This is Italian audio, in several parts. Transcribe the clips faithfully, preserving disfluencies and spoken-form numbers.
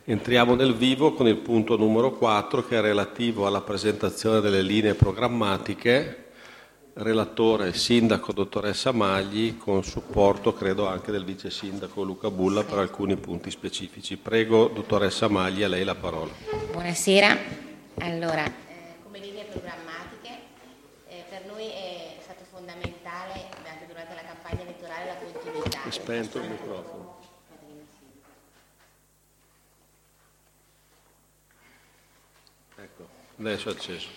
Entriamo nel vivo con il punto numero quattro, che è relativo alla presentazione delle linee programmatiche. Relatore il sindaco dottoressa Magli, con supporto credo anche del vice sindaco Luca Bulla per alcuni punti specifici. Prego dottoressa Magli, a lei la parola. Buonasera. Allora, eh, come linee programmatiche eh, per noi è stato fondamentale anche durante la campagna elettorale la continuità. È spento il microfono. Ecco, adesso è acceso.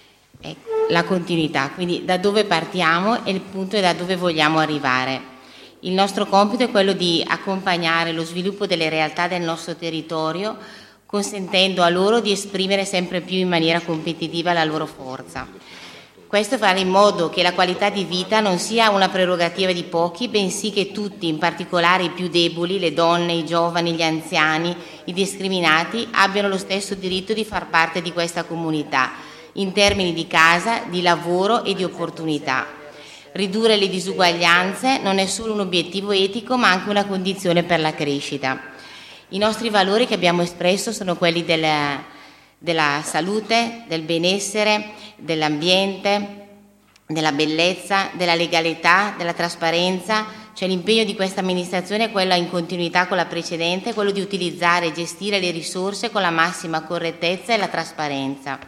La continuità, quindi da dove partiamo e il punto è da dove vogliamo arrivare. Il nostro compito è quello di accompagnare lo sviluppo delle realtà del nostro territorio, consentendo a loro di esprimere sempre più in maniera competitiva la loro forza. Questo fare in modo che la qualità di vita non sia una prerogativa di pochi, bensì che tutti, in particolare i più deboli, le donne, i giovani, gli anziani, i discriminati, abbiano lo stesso diritto di far parte di questa comunità, in termini di casa, di lavoro e di opportunità. Ridurre le disuguaglianze non è solo un obiettivo etico, ma anche una condizione per la crescita. I nostri valori che abbiamo espresso sono quelli della, della salute, del benessere, dell'ambiente, della bellezza, della legalità, della trasparenza. Cioè l'impegno di questa amministrazione è quello in continuità con la precedente, quello di utilizzare e gestire le risorse con la massima correttezza e la trasparenza.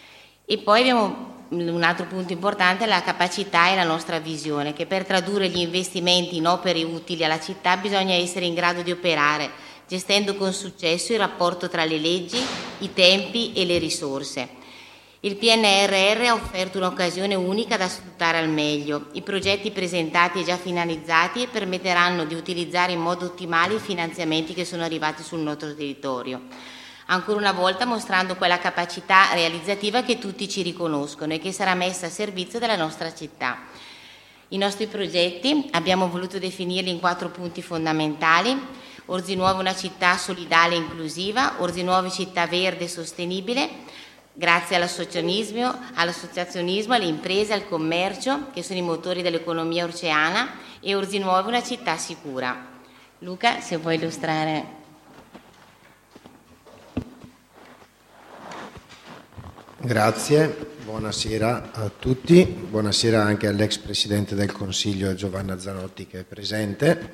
E poi abbiamo un altro punto importante, la capacità e la nostra visione, che per tradurre gli investimenti in opere utili alla città bisogna essere in grado di operare, gestendo con successo il rapporto tra le leggi, i tempi e le risorse. Il P N R R ha offerto un'occasione unica da sfruttare al meglio. I progetti presentati e già finalizzati permetteranno di utilizzare in modo ottimale i finanziamenti che sono arrivati sul nostro territorio, ancora una volta mostrando quella capacità realizzativa che tutti ci riconoscono e che sarà messa a servizio della nostra città. I nostri progetti abbiamo voluto definirli in quattro punti fondamentali: Orzinuovo una città solidale e inclusiva, Orzinuovo città verde e sostenibile, grazie all'associazionismo, all'associazionismo, alle imprese, al commercio, che sono i motori dell'economia orceana, e Orzinuovo una città sicura. Luca, se vuoi illustrare. Grazie, buonasera a tutti, buonasera anche all'ex Presidente del Consiglio Giovanna Zanotti che è presente.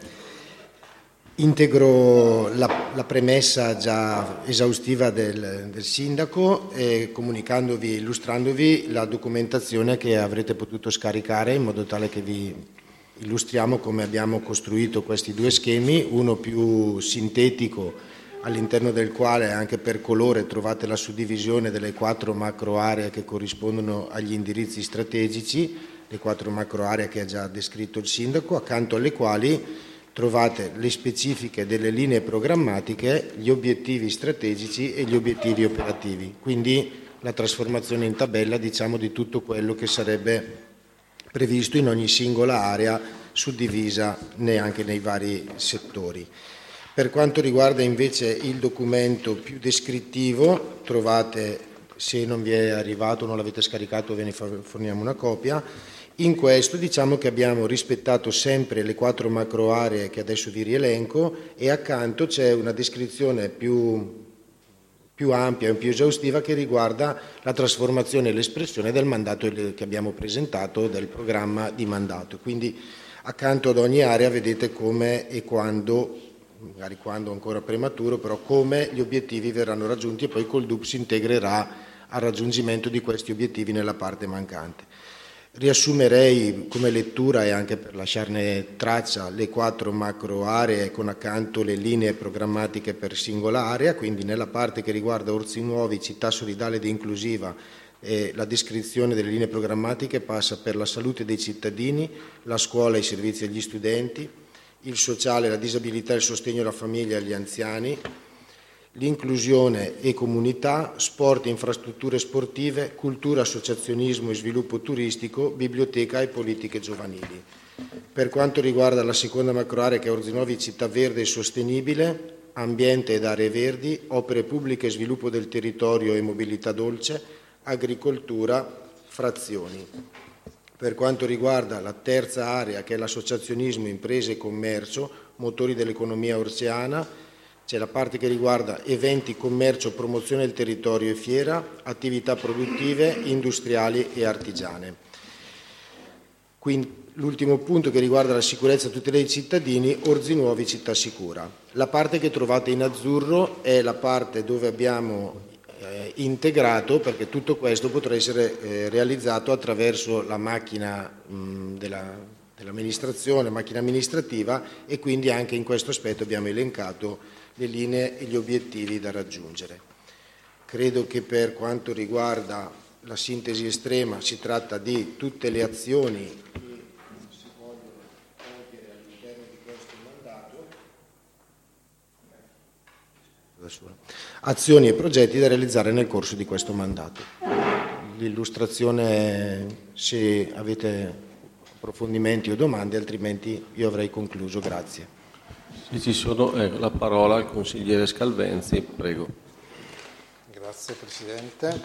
Integro la, la premessa già esaustiva del, del Sindaco e comunicandovi, illustrandovi la documentazione che avrete potuto scaricare in modo tale che vi illustriamo come abbiamo costruito questi due schemi, uno più sintetico all'interno del quale anche per colore trovate la suddivisione delle quattro macro aree che corrispondono agli indirizzi strategici, le quattro macro aree che ha già descritto il Sindaco, accanto alle quali trovate le specifiche delle linee programmatiche, gli obiettivi strategici e gli obiettivi operativi, quindi la trasformazione in tabella, diciamo, di tutto quello che sarebbe previsto in ogni singola area suddivisa neanche nei vari settori. Per quanto riguarda invece il documento più descrittivo, trovate, se non vi è arrivato, non l'avete scaricato, ve ne forniamo una copia. In questo diciamo che abbiamo rispettato sempre le quattro macro aree che adesso vi rielenco e accanto c'è una descrizione più, più ampia e più esaustiva che riguarda la trasformazione e l'espressione del mandato che abbiamo presentato, del programma di mandato. Quindi accanto ad ogni area vedete come e quando, magari quando ancora prematuro, però come gli obiettivi verranno raggiunti e poi col D U P si integrerà al raggiungimento di questi obiettivi nella parte mancante. Riassumerei come lettura e anche per lasciarne traccia le quattro macro aree con accanto le linee programmatiche per singola area, quindi nella parte che riguarda Orzinuovi, città solidale ed inclusiva, eh, la descrizione delle linee programmatiche passa per la salute dei cittadini, la scuola e i servizi agli studenti, il sociale, la disabilità, il sostegno alla famiglia e agli anziani, l'inclusione e comunità, sport e infrastrutture sportive, cultura, associazionismo e sviluppo turistico, biblioteca e politiche giovanili. Per quanto riguarda la seconda macroarea che è Orzinuovi città verde e sostenibile, ambiente ed aree verdi, opere pubbliche e sviluppo del territorio e mobilità dolce, agricoltura, frazioni. Per quanto riguarda la terza area che è l'associazionismo, imprese e commercio, motori dell'economia orceana, C'è la parte che riguarda eventi, commercio, promozione del territorio e fiera, attività produttive, industriali e artigiane. Quindi, l'ultimo punto che riguarda la sicurezza e tutela dei cittadini, Orzi Nuovi Città Sicura. La parte che trovate in azzurro è la parte dove abbiamo eh, integrato, perché tutto questo potrà essere eh, realizzato attraverso la macchina mh, della, dell'amministrazione, macchina amministrativa, e quindi anche in questo aspetto abbiamo elencato le linee e gli obiettivi da raggiungere. Credo che per quanto riguarda la sintesi estrema si tratta di tutte le azioni che si vogliono compiere all'interno di questo mandato, azioni e progetti da realizzare nel corso di questo mandato. L'illustrazione, se avete approfondimenti o domande, altrimenti io avrei concluso. Grazie. Se ci sono, ecco, la parola al consigliere Scalvenzi, prego. Grazie Presidente.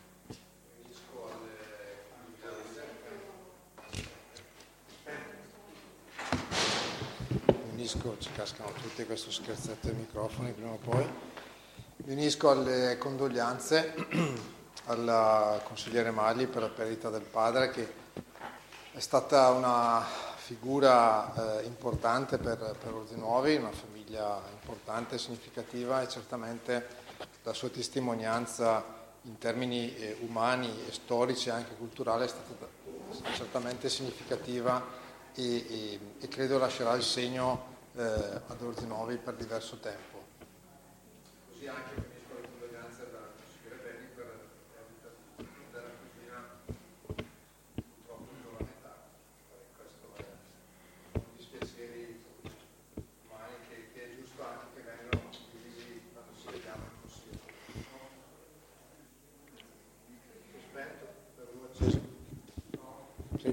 Mi unisco, ci cascano tutti questo scherzetto ai microfoni prima o poi. Mi unisco alle condoglianze al consigliere Magli per la perdita del padre, che è stata una figura eh, importante per, per Orzi Nuovi, una famiglia importante e significativa, e certamente la sua testimonianza in termini eh, umani e storici e anche culturali è stata certamente significativa e, e, e credo lascerà il segno eh, ad Orzi Nuovi per diverso tempo. Così anche unisco le condoglianze della consigliere Beni per la vita della cugina, purtroppo in giovane età. Questo è un dispiaceri umani che, che è giusto anche che vengano divisi quando si richiama il Consiglio. Spento per voi acceso. Sì.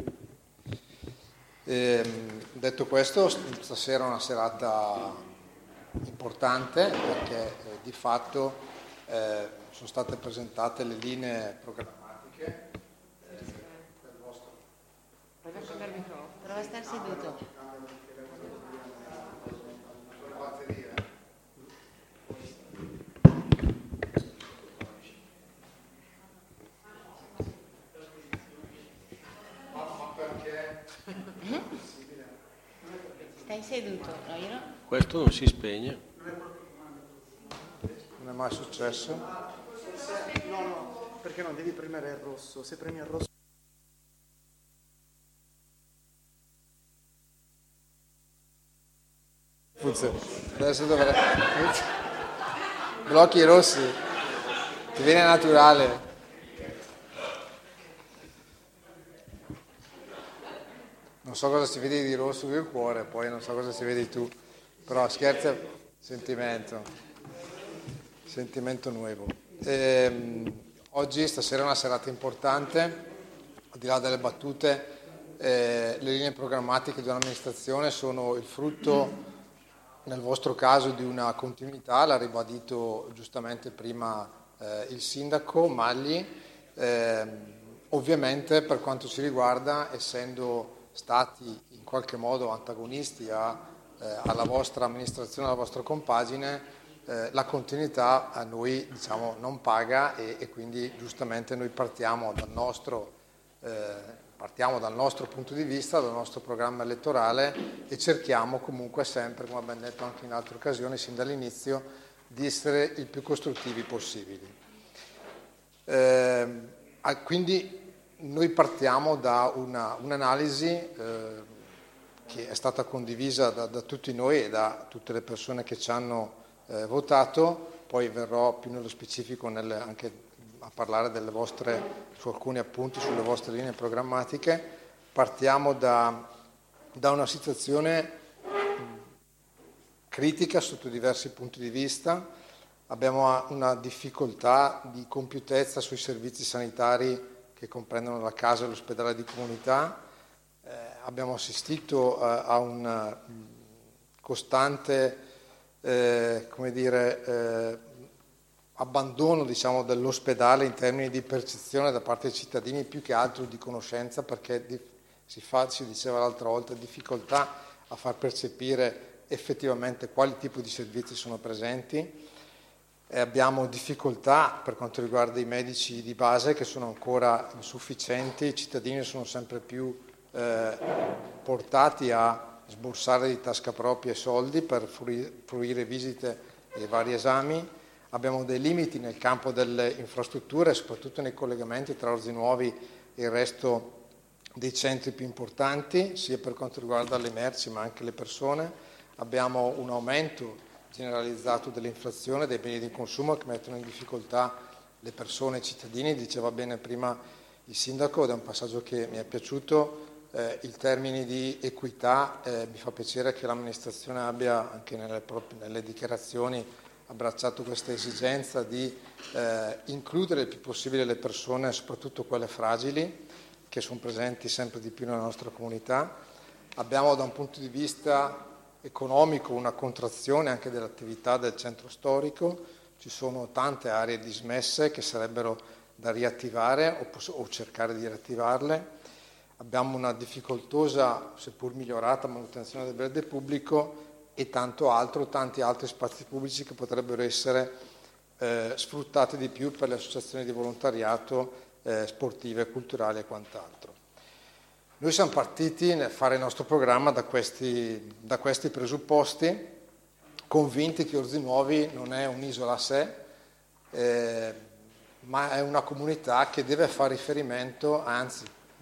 Ehm, detto questo, stasera è una serata importante perché eh, di fatto eh, sono state presentate le linee programmatiche eh, del vostro. Prova a stare seduto. Stai seduto, no, io no. Questo non si spegne. Non è mai successo? No, no, perché no, devi premere il rosso. Se premi il rosso... Funziona. Adesso dovrei... Blocchi rossi. Ti viene naturale. Non so cosa si vede di rosso del cuore, poi non so cosa si vedi tu. Però scherzo, sentimento. Sentimento nuovo. Ehm, oggi, stasera, è una serata importante, al di là delle battute, eh, le linee programmatiche di un'amministrazione sono il frutto, nel vostro caso, di una continuità, l'ha ribadito giustamente prima eh, il sindaco Magli. Eh, ovviamente, per quanto ci riguarda, essendo stati in qualche modo antagonisti a, eh, alla vostra amministrazione, alla vostra compagine, eh, la continuità a noi, diciamo, non paga e, e quindi giustamente noi partiamo dal nostro eh, partiamo dal nostro punto di vista, dal nostro programma elettorale e cerchiamo comunque sempre, come abbiamo detto anche in altre occasioni, sin dall'inizio, di essere il più costruttivi possibili. Eh, quindi noi partiamo da una, un'analisi eh, che è stata condivisa da, da tutti noi e da tutte le persone che ci hanno eh, votato, poi verrò più nello specifico nelle, anche a parlare delle vostre, su alcuni appunti sulle vostre linee programmatiche. Partiamo da, da una situazione critica sotto diversi punti di vista. Abbiamo una difficoltà di compiutezza sui servizi sanitari che comprendono la casa e l'ospedale di comunità. Eh, abbiamo assistito a, a un mh, costante eh, come dire, eh, abbandono, diciamo, dell'ospedale in termini di percezione da parte dei cittadini, più che altro di conoscenza, perché di, si, fa, si diceva l'altra volta, difficoltà a far percepire effettivamente quali tipi di servizi sono presenti. E abbiamo difficoltà per quanto riguarda i medici di base che sono ancora insufficienti, i cittadini sono sempre più eh, portati a sborsare di tasca propria soldi per fruire visite e vari esami. Abbiamo dei limiti nel campo delle infrastrutture, soprattutto nei collegamenti tra Orzi Nuovi e il resto dei centri più importanti, sia per quanto riguarda le merci ma anche le persone. Abbiamo un aumento generalizzato dell'inflazione, dei beni di consumo che mettono in difficoltà le persone e i cittadini. Diceva bene prima il sindaco, ed è un passaggio che mi è piaciuto, eh, il termine di equità. Eh, mi fa piacere che l'amministrazione abbia anche nelle, proprie, nelle dichiarazioni abbracciato questa esigenza di eh, includere il più possibile le persone, soprattutto quelle fragili, che sono presenti sempre di più nella nostra comunità. Abbiamo da un punto di vista economico una contrazione anche dell'attività del centro storico, ci sono tante aree dismesse che sarebbero da riattivare o, poss- o cercare di riattivarle. Abbiamo una difficoltosa, seppur migliorata, manutenzione del verde pubblico e tanto altro, tanti altri spazi pubblici che potrebbero essere eh, sfruttati di più per le associazioni di volontariato eh, sportive, culturali e quant'altro. Noi siamo partiti nel fare il nostro programma da questi, da questi presupposti, convinti che Orzi Nuovi non è un'isola a sé, eh, ma è una comunità che deve fare riferimento, anzi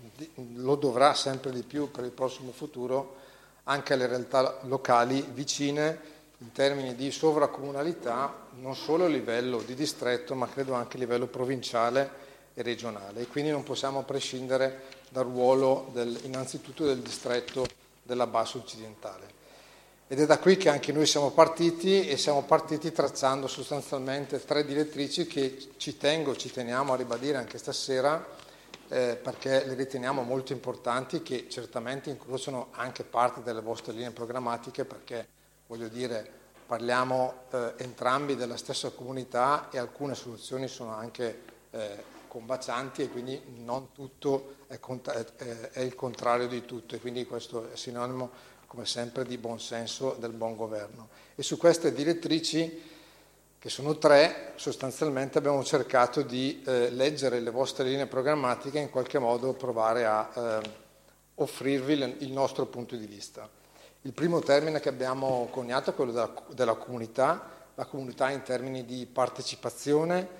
lo dovrà sempre di più per il prossimo futuro, anche alle realtà locali vicine in termini di sovracomunalità, non solo a livello di distretto, ma credo anche a livello provinciale e regionale. E quindi non possiamo prescindere dal ruolo del, innanzitutto del distretto della Bassa Occidentale. Ed è da qui che anche noi siamo partiti e siamo partiti tracciando sostanzialmente tre direttrici che ci tengo, ci teniamo a ribadire anche stasera, eh, perché le riteniamo molto importanti, che certamente incrociano anche parte delle vostre linee programmatiche, perché voglio dire parliamo eh, entrambi della stessa comunità e alcune soluzioni sono anche eh, combacianti e quindi non tutto è, è, è il contrario di tutto, e quindi questo è sinonimo come sempre di buon senso, del buon governo. E su queste direttrici, che sono tre, sostanzialmente abbiamo cercato di eh, leggere le vostre linee programmatiche e in qualche modo provare a eh, offrirvi il nostro punto di vista. Il primo termine che abbiamo coniato è quello della, della comunità, la comunità in termini di partecipazione,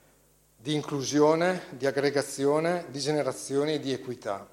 di inclusione, di aggregazione, di generazione e di equità.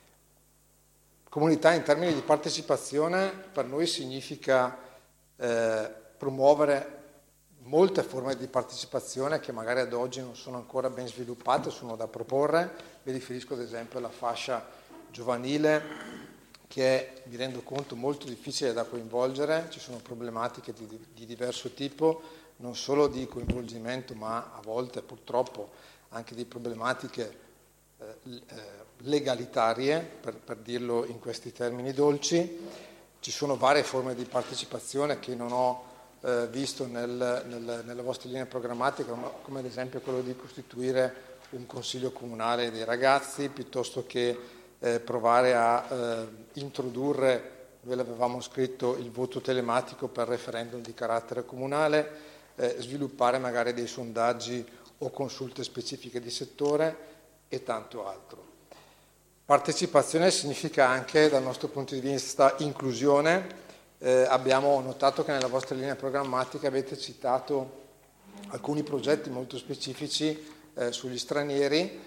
Comunità in termini di partecipazione per noi significa eh, promuovere molte forme di partecipazione che magari ad oggi non sono ancora ben sviluppate, sono da proporre. Mi riferisco ad esempio alla fascia giovanile, che è, mi rendo conto, molto difficile da coinvolgere. Ci sono problematiche di, di diverso tipo, non solo di coinvolgimento, ma a volte purtroppo anche di problematiche eh, legalitarie, per, per dirlo in questi termini dolci. Ci sono varie forme di partecipazione che non ho eh, visto nel, nel, nelle vostre linee programmatiche, come ad esempio quello di costituire un consiglio comunale dei ragazzi, piuttosto che eh, provare a eh, introdurre, noi l'avevamo scritto, il voto telematico per referendum di carattere comunale, Eh, sviluppare magari dei sondaggi o consulte specifiche di settore e tanto altro. Partecipazione significa anche, dal nostro punto di vista, inclusione. Eh, abbiamo notato che nella vostra linea programmatica avete citato alcuni progetti molto specifici eh, sugli stranieri,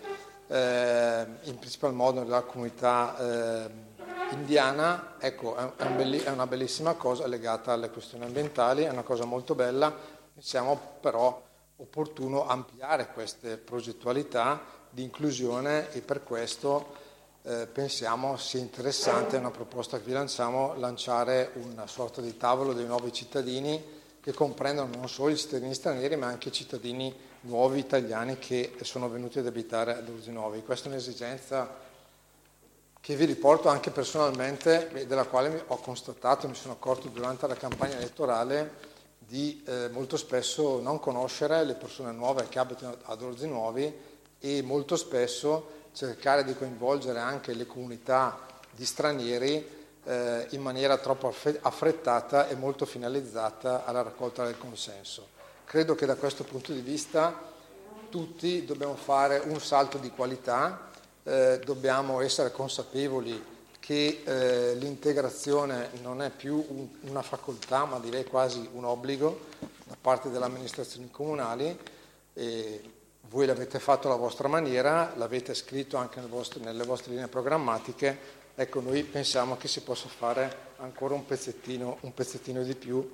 eh, in principal modo nella comunità eh, indiana. Ecco, è, un belli- è una bellissima cosa legata alle questioni ambientali, è una cosa molto bella. Pensiamo però opportuno ampliare queste progettualità di inclusione e per questo eh, pensiamo sia interessante, è una proposta che vi lanciamo, lanciare una sorta di tavolo dei nuovi cittadini che comprendono non solo i cittadini stranieri ma anche i cittadini nuovi italiani che sono venuti ad abitare ad Orzi Nuovi. Questa è un'esigenza che vi riporto anche personalmente, della quale ho constatato, mi sono accorto durante la campagna elettorale, di eh, molto spesso non conoscere le persone nuove che abitano ad Orzi Nuovi e molto spesso cercare di coinvolgere anche le comunità di stranieri eh, in maniera troppo affrettata e molto finalizzata alla raccolta del consenso. Credo che da questo punto di vista tutti dobbiamo fare un salto di qualità, eh, dobbiamo essere consapevoli che eh, l'integrazione non è più un, una facoltà, ma direi quasi un obbligo da parte delle amministrazioni comunali. E voi l'avete fatto alla vostra maniera, l'avete scritto anche nel vostro, nelle vostre linee programmatiche. Ecco, noi pensiamo che si possa fare ancora un pezzettino, un pezzettino di più,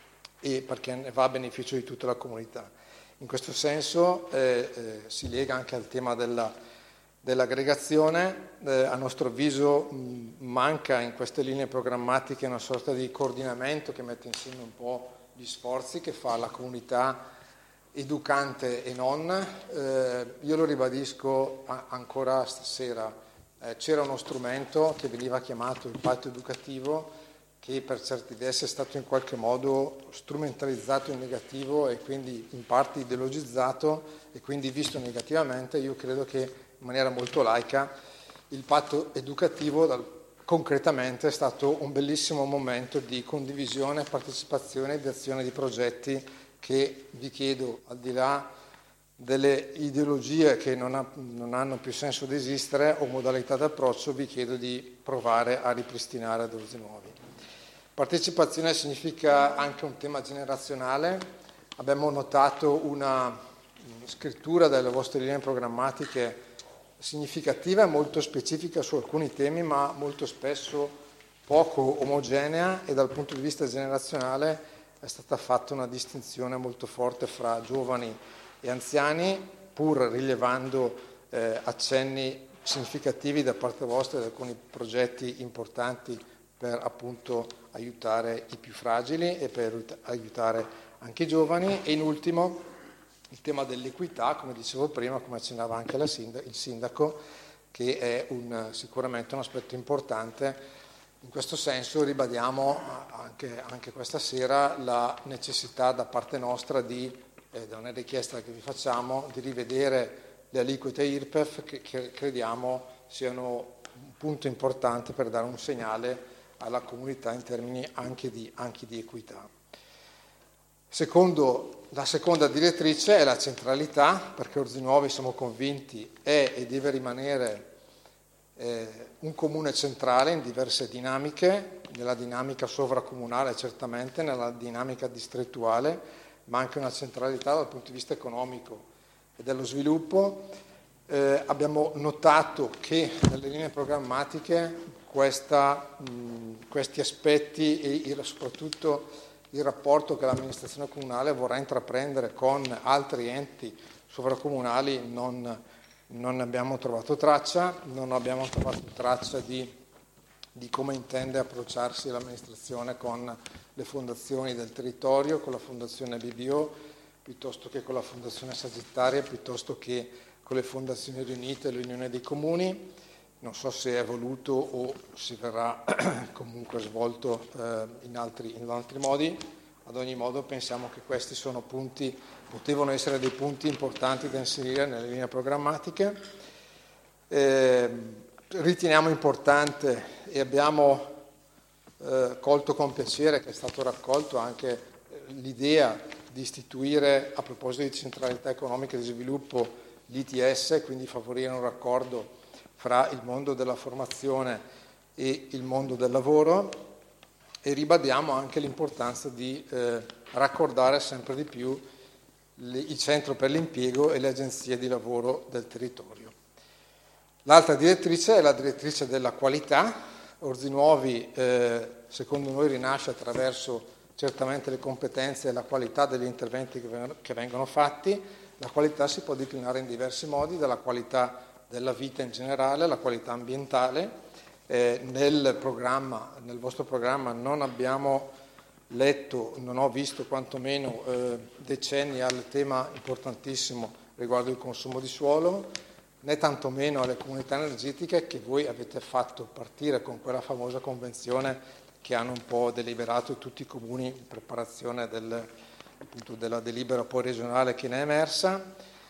e perché ne va a beneficio di tutta la comunità. In questo senso eh, eh, si lega anche al tema della dell'aggregazione. Eh, a nostro avviso mh, manca in queste linee programmatiche una sorta di coordinamento che mette insieme un po' gli sforzi che fa la comunità educante e non. Eh, io lo ribadisco a- ancora stasera, eh, c'era uno strumento che veniva chiamato il patto educativo, che per certi versi è stato in qualche modo strumentalizzato in negativo e quindi in parte ideologizzato e quindi visto negativamente. Io credo che in maniera molto laica il patto educativo dal, concretamente è stato un bellissimo momento di condivisione, partecipazione e di azione di progetti che vi chiedo, al di là delle ideologie che non, ha, non hanno più senso di esistere o modalità d'approccio, vi chiedo di provare a ripristinare ad Orzi Nuovi. Partecipazione significa anche un tema generazionale. Abbiamo notato una scrittura delle vostre linee programmatiche significativa e molto specifica su alcuni temi, ma molto spesso poco omogenea, e dal punto di vista generazionale è stata fatta una distinzione molto forte fra giovani e anziani, pur rilevando eh, accenni significativi da parte vostra di alcuni progetti importanti per appunto aiutare i più fragili e per aiutare anche i giovani. E in ultimo il tema dell'equità, come dicevo prima, come accennava anche la sindaco, il sindaco, che è un, sicuramente un aspetto importante. In questo senso ribadiamo anche, anche questa sera la necessità da parte nostra di, ed è una richiesta che vi facciamo, di rivedere le aliquote I R P E F, che, che crediamo siano un punto importante per dare un segnale alla comunità in termini anche di, anche di equità. Secondo, la seconda direttrice è la centralità, perché Orzi Nuovi, siamo convinti, è e deve rimanere eh, un comune centrale in diverse dinamiche, nella dinamica sovracomunale certamente, nella dinamica distrettuale, ma anche una centralità dal punto di vista economico e dello sviluppo. Eh, abbiamo notato che nelle linee programmatiche questa, mh, questi aspetti e, e soprattutto il rapporto che l'amministrazione comunale vorrà intraprendere con altri enti sovracomunali non, non ne abbiamo trovato traccia, non abbiamo trovato traccia di, di come intende approcciarsi l'amministrazione con le fondazioni del territorio, con la fondazione B B O, piuttosto che con la fondazione Sagittaria, piuttosto che con le fondazioni riunite e l'Unione dei Comuni. Non so se è voluto o si verrà comunque svolto eh, in, altri, in altri modi. Ad ogni modo pensiamo che questi sono punti, potevano essere dei punti importanti da inserire nelle linee programmatiche. Eh, riteniamo importante e abbiamo eh, colto con piacere che è stato raccolto anche l'idea di istituire, a proposito di centralità economica e di sviluppo, l'I T S, quindi favorire un raccordo fra il mondo della formazione e il mondo del lavoro, e ribadiamo anche l'importanza di eh, raccordare sempre di più le, il centro per l'impiego e le agenzie di lavoro del territorio. L'altra direttrice è la direttrice della qualità. Orzi Nuovi, eh, secondo noi, rinasce attraverso certamente le competenze e la qualità degli interventi che vengono, che vengono fatti. La qualità si può declinare in diversi modi, dalla qualità della vita in generale, la qualità ambientale. Eh, nel programma, nel vostro programma non abbiamo letto, non ho visto quantomeno eh, decenni al tema importantissimo riguardo il consumo di suolo, né tantomeno alle comunità energetiche che voi avete fatto partire con quella famosa convenzione che hanno un po' deliberato tutti i comuni in preparazione del, appunto, della delibera poi regionale che ne è emersa.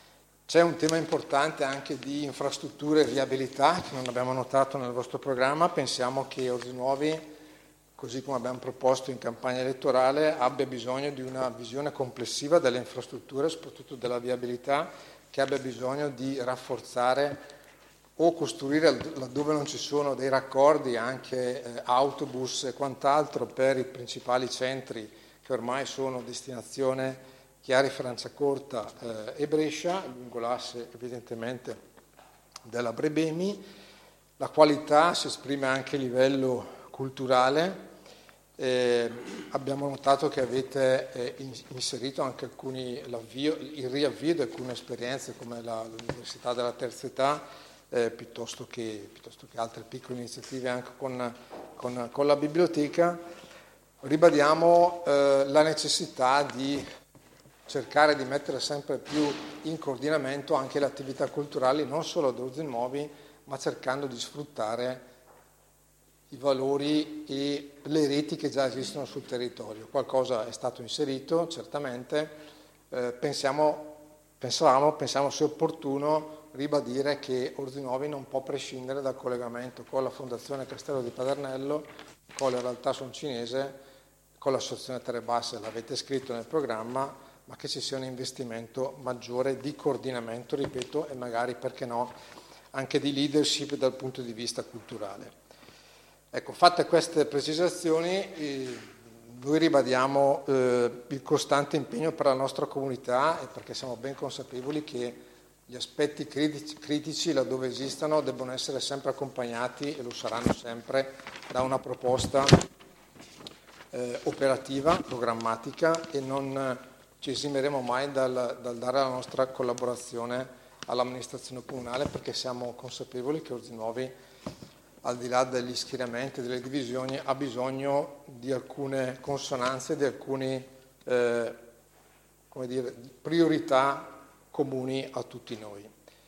C'è un tema importante anche di infrastrutture e viabilità che non abbiamo notato nel vostro programma. Pensiamo che Orzi Nuovi, così come abbiamo proposto in campagna elettorale, abbia bisogno di una visione complessiva delle infrastrutture, soprattutto della viabilità, che abbia bisogno di rafforzare o costruire laddove non ci sono dei raccordi, anche eh, autobus e quant'altro per i principali centri che ormai sono destinazione Chiari, Franciacorta eh, e Brescia, lungo l'asse evidentemente della Brebemi. La qualità si esprime anche a livello culturale. Eh, abbiamo notato che avete eh, inserito anche alcuni, l'avvio, il riavvio di alcune esperienze come la, l'Università della Terza Età, eh, piuttosto, che, piuttosto che altre piccole iniziative anche con, con, con la biblioteca. Ribadiamo eh, la necessità di cercare di mettere sempre più in coordinamento anche le attività culturali, non solo ad Orzi Nuovi, ma cercando di sfruttare i valori e le reti che già esistono sul territorio. Qualcosa è stato inserito, certamente. Eh, pensiamo, pensavamo, pensiamo sia opportuno ribadire che Orzi Nuovi non può prescindere dal collegamento con la Fondazione Castello di Padernello, con la realtà soncinese, con l'associazione Terre Basse, l'avete scritto nel programma, ma che ci sia un investimento maggiore di coordinamento, ripeto, e magari, perché no, anche di leadership dal punto di vista culturale. Ecco, fatte queste precisazioni, eh, noi ribadiamo eh, il costante impegno per la nostra comunità, e perché siamo ben consapevoli che gli aspetti critici, critici laddove esistano, debbono essere sempre accompagnati, e lo saranno sempre, da una proposta eh, operativa, programmatica, e non ci esimeremo mai dal, dal dare la nostra collaborazione all'amministrazione comunale, perché siamo consapevoli che Orzi Nuovi, al di là degli schieramenti e delle divisioni, ha bisogno di alcune consonanze, di alcune eh, come dire, priorità comuni a tutti noi.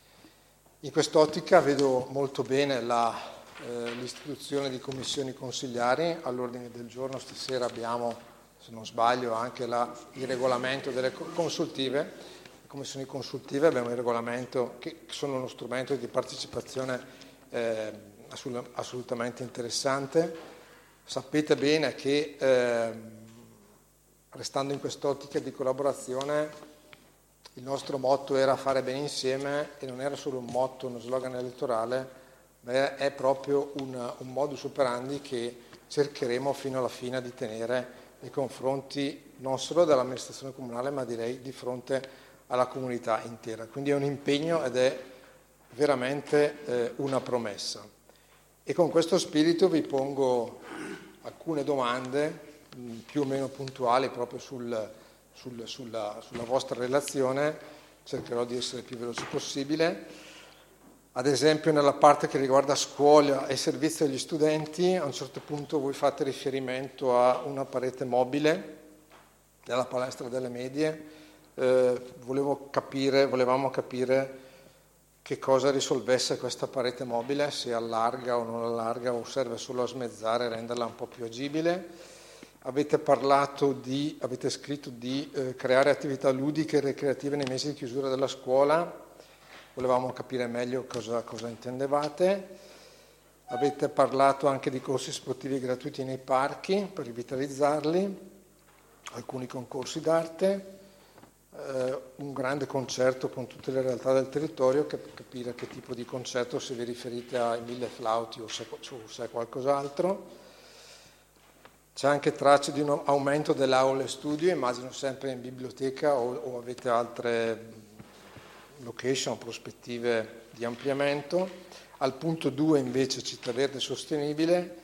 In quest'ottica vedo molto bene la, eh, l'istituzione di commissioni consigliari. All'ordine del giorno stasera abbiamo, se non sbaglio, anche la, il regolamento delle consultive. Le commissioni consultive abbiamo il regolamento, che sono uno strumento di partecipazione eh, assolutamente interessante. Sapete bene che eh, restando in quest'ottica di collaborazione, il nostro motto era fare bene insieme, e non era solo un motto, uno slogan elettorale, ma è proprio un, un modus operandi che cercheremo fino alla fine di tenere nei confronti non solo dell'amministrazione comunale, ma direi di fronte alla comunità intera. Quindi è un impegno ed è veramente eh, una promessa. E con questo spirito vi pongo alcune domande mh, più o meno puntuali proprio sul, sul, sulla, sulla vostra relazione. Cercherò di essere il più veloce possibile. Ad esempio nella parte che riguarda scuola e servizio agli studenti, a un certo punto voi fate riferimento a una parete mobile della palestra delle medie. Eh, volevo capire, volevamo capire che cosa risolvesse questa parete mobile, se allarga o non allarga, o serve solo a smezzare e renderla un po' più agibile. Avete parlato di, avete scritto di eh, creare attività ludiche e ricreative nei mesi di chiusura della scuola. Volevamo capire meglio cosa, cosa intendevate. Avete parlato anche di corsi sportivi gratuiti nei parchi per rivitalizzarli, alcuni concorsi d'arte, eh, un grande concerto con tutte le realtà del territorio, per capire che tipo di concerto, se vi riferite ai mille flauti o se, o se è qualcos'altro. C'è anche tracce di un aumento delle aule studio, immagino sempre in biblioteca, o, o avete altre location, prospettive di ampliamento. Al punto due invece città verde sostenibile,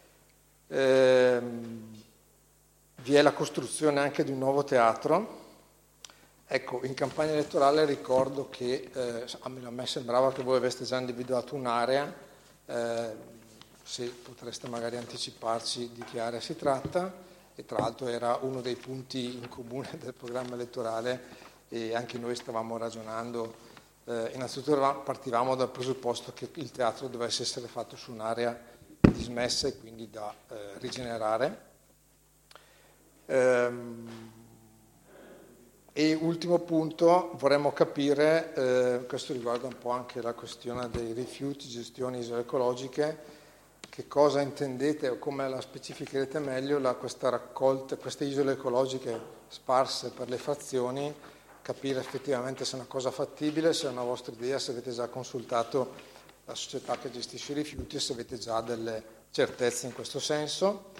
ehm, vi è la costruzione anche di un nuovo teatro. Ecco, in campagna elettorale ricordo che eh, a me sembrava che voi aveste già individuato un'area, eh, se potreste magari anticiparci di che area si tratta, e tra l'altro era uno dei punti in comune del programma elettorale, e anche noi stavamo ragionando, eh, innanzitutto partivamo dal presupposto che il teatro dovesse essere fatto su un'area dismessa e quindi da eh, rigenerare. Ehm, E ultimo punto, vorremmo capire, eh, questo riguarda un po' anche la questione dei rifiuti, gestione isole ecologiche, che cosa intendete o come la specificherete meglio la, questa raccolta, queste isole ecologiche sparse per le frazioni, capire effettivamente se è una cosa fattibile, se è una vostra idea, se avete già consultato la società che gestisce i rifiuti e se avete già delle certezze in questo senso.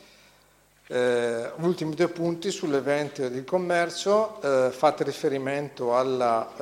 Eh, ultimi due punti sull'evento del commercio, eh, fate riferimento alla,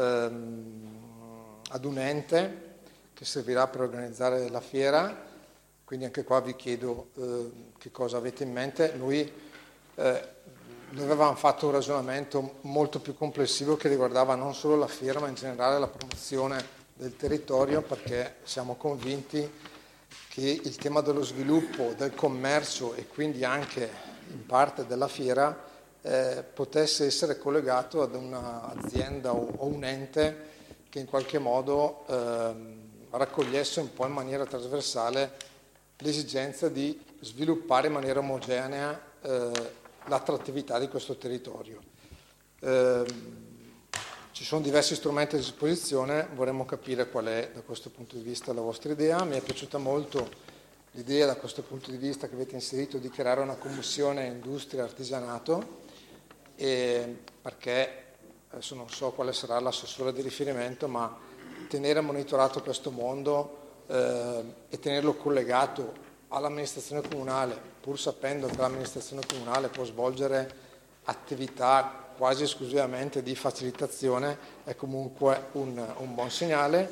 ehm, ad un ente che servirà per organizzare la fiera, quindi anche qua vi chiedo eh, che cosa avete in mente. Noi eh, avevamo fatto un ragionamento molto più complessivo che riguardava non solo la fiera ma in generale la promozione del territorio, perché siamo convinti che il tema dello sviluppo, del commercio e quindi anche in parte della fiera eh, potesse essere collegato ad un'azienda o, o un ente che in qualche modo eh, raccogliesse un po' in maniera trasversale l'esigenza di sviluppare in maniera omogenea eh, l'attrattività di questo territorio. Eh, ci sono diversi strumenti a disposizione, vorremmo capire qual è da questo punto di vista la vostra idea. Mi è piaciuta molto l'idea da questo punto di vista che avete inserito di creare una commissione industria e artigianato, e perché adesso non so quale sarà l'assessore di riferimento, ma tenere monitorato questo mondo eh, e tenerlo collegato all'amministrazione comunale, pur sapendo che l'amministrazione comunale può svolgere attività quasi esclusivamente di facilitazione, è comunque un, un buon segnale.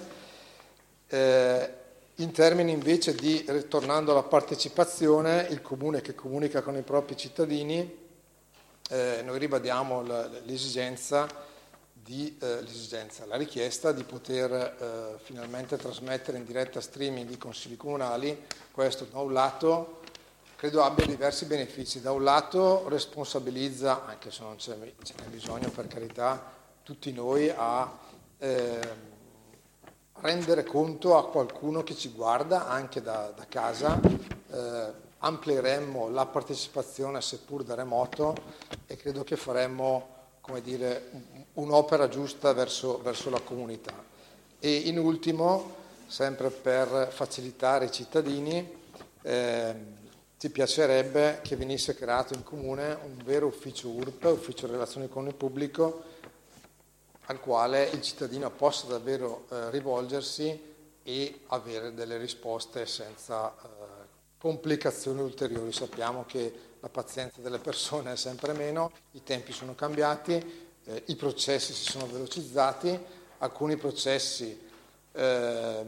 Eh, in termini invece di, ritornando alla partecipazione, il comune che comunica con i propri cittadini, eh, noi ribadiamo l'esigenza Di, eh, l'esigenza, la richiesta di poter eh, finalmente trasmettere in diretta streaming i consigli comunali. Questo da un lato credo abbia diversi benefici, da un lato responsabilizza, anche se non ce n'è bisogno per carità, tutti noi a eh, rendere conto a qualcuno che ci guarda anche da, da casa, eh, amplieremmo la partecipazione seppur da remoto e credo che faremmo, come dire, un'opera giusta verso, verso la comunità. E in ultimo, sempre per facilitare i cittadini, eh, ci piacerebbe che venisse creato in comune un vero ufficio U R P, ufficio relazioni con il pubblico, al quale il cittadino possa davvero eh, rivolgersi e avere delle risposte senza eh, complicazioni ulteriori. Sappiamo che la pazienza delle persone è sempre meno, i tempi sono cambiati, eh, i processi si sono velocizzati, alcuni processi, eh,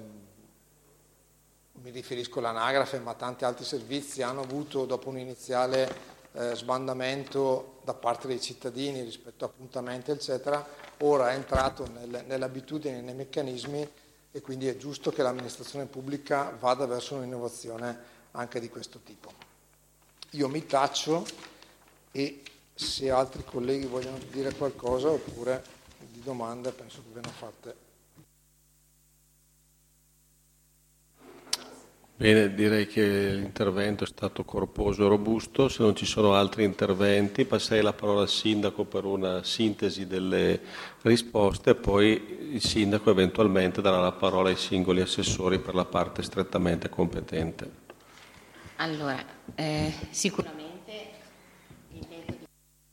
mi riferisco all'anagrafe, ma tanti altri servizi, hanno avuto dopo un iniziale eh, sbandamento da parte dei cittadini rispetto a appuntamenti eccetera, ora è entrato nel, nelle abitudini, nei meccanismi, e quindi è giusto che l'amministrazione pubblica vada verso un'innovazione anche di questo tipo. Io mi taccio e se altri colleghi vogliono dire qualcosa oppure di domande penso che ve ne fatte. Bene, direi che l'intervento è stato corposo e robusto. Se non ci sono altri interventi passerei la parola al Sindaco per una sintesi delle risposte e poi il Sindaco eventualmente darà la parola ai singoli assessori per la parte strettamente competente. Allora, eh, sicuramente intento di...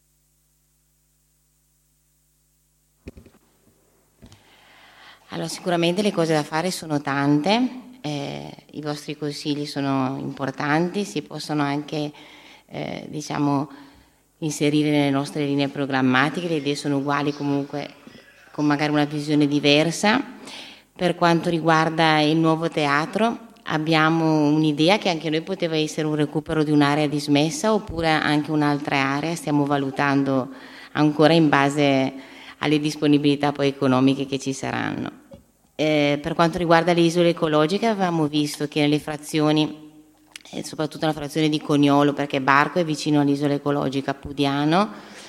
Allora, sicuramente le cose da fare sono tante, eh, i vostri consigli sono importanti, si possono anche eh, diciamo, inserire nelle nostre linee programmatiche, le idee sono uguali comunque con magari una visione diversa. Per quanto riguarda il nuovo teatro, abbiamo un'idea che anche noi poteva essere un recupero di un'area dismessa oppure anche un'altra area, stiamo valutando ancora in base alle disponibilità poi economiche che ci saranno. Eh, per quanto riguarda le isole ecologiche avevamo visto che nelle frazioni, eh, soprattutto nella frazione di Coniolo, perché Barco è vicino all'isola ecologica Pudiano,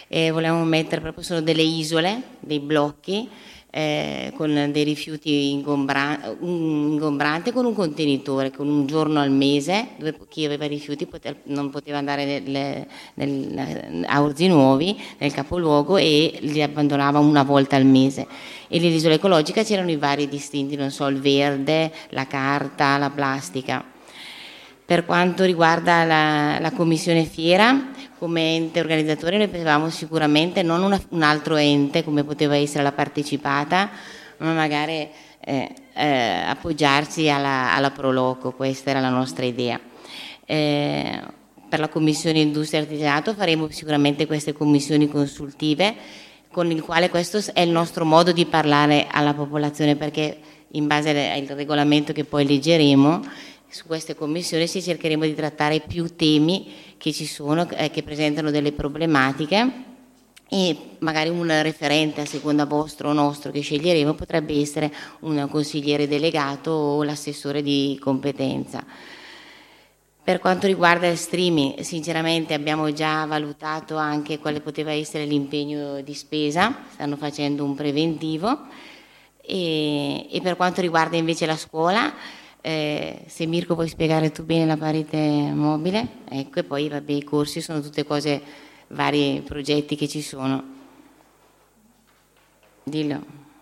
e volevamo mettere proprio solo delle isole, dei blocchi, Eh, con dei rifiuti ingombra- ingombranti, con un contenitore, con un giorno al mese, dove chi aveva rifiuti pote- non poteva andare nel, nel, a Orzinuovi, nel capoluogo, e li abbandonava una volta al mese. E nell'isola ecologica c'erano i vari distinti, non so, il verde, la carta, la plastica. Per quanto riguarda la, la commissione fiera, come ente organizzatore noi pensavamo sicuramente non una, un altro ente come poteva essere la partecipata, ma magari eh, eh, appoggiarsi alla, alla Proloco, questa era la nostra idea. Eh, per la commissione industria e artigianato faremo sicuramente queste commissioni consultive, con il quale questo è il nostro modo di parlare alla popolazione, perché in base al regolamento che poi leggeremo, su queste commissioni ci cercheremo di trattare più temi che ci sono, eh, che presentano delle problematiche, e magari un referente a seconda vostro o nostro che sceglieremo potrebbe essere un consigliere delegato o l'assessore di competenza. Per quanto riguarda il streaming, sinceramente abbiamo già valutato anche quale poteva essere l'impegno di spesa, stanno facendo un preventivo, e, e per quanto riguarda invece la scuola, Eh, se Mirko puoi spiegare tu bene la parete mobile, ecco, e poi vabbè, i corsi sono tutte cose, vari progetti che ci sono. Dillo.